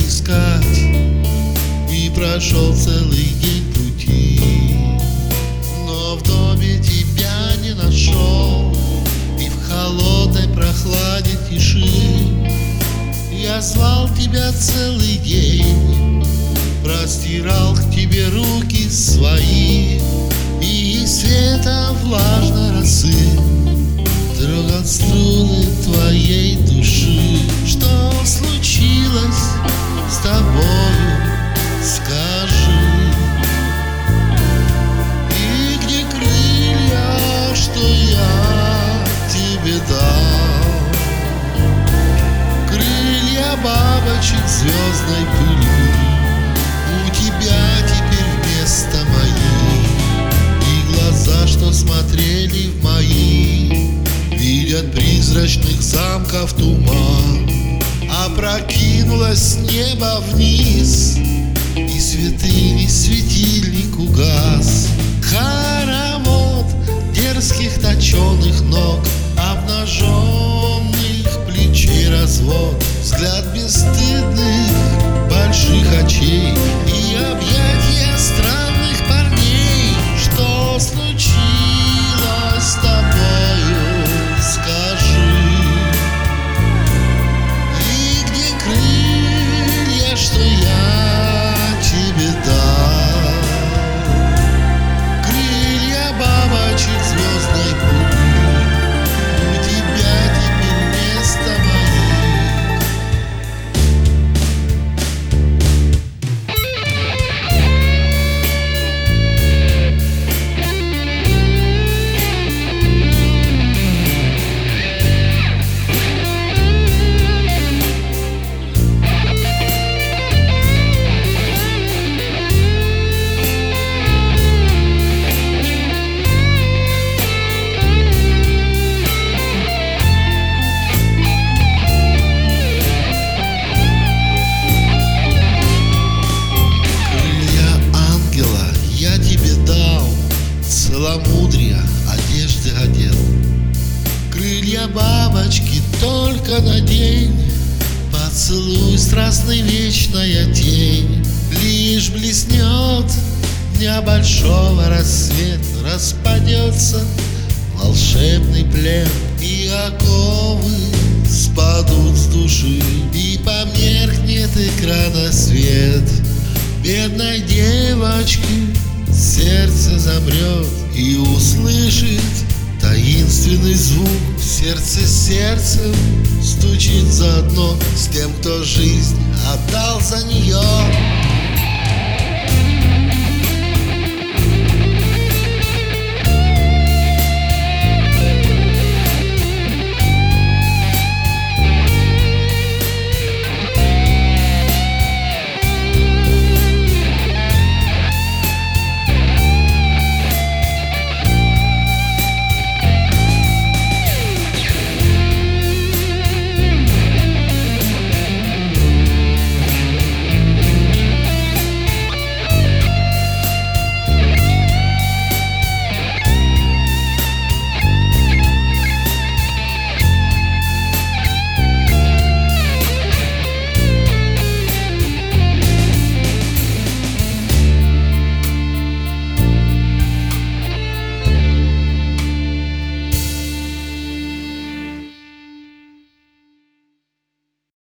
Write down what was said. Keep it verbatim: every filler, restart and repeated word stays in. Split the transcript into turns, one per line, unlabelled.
искать, и прошел целый день пути, но в доме тебя не нашел, и в холодной прохладе тиши я звал тебя целый день, простирал к тебе руки свои, и светом влажной росы трогал струны твоей души. Что случилось с тобою, скажи? И где крылья, что я тебе дал? Крылья бабочек звездной пыли у тебя теперь вместо моих, и глаза, что смотрели в мои, видят призрачных замков туман. Опрокинулось небо вниз, и святыми светильник угас. Хоровод дерзких точеных ног, обнаженных плечей развод, взгляд бесстыдных больших очей и объятия странных парней. Что случилось с тобою, скажи? И где крылья, что я тебе дал? Крылья бабочек звездной пыли у тебя теперь вместо моих. Целомудрия одежды одел, крылья бабочки только надень, поцелуй страстный, вечная тень. Лишь блеснет дня большого рассвет, распадется волшебный плен, и оковы спадут с души, и померкнет экрана свет. Бедной девочки сердце замрет и услышит таинственный звук. Сердце сердцем стучит заодно с тем, кто жизнь отдал за нее.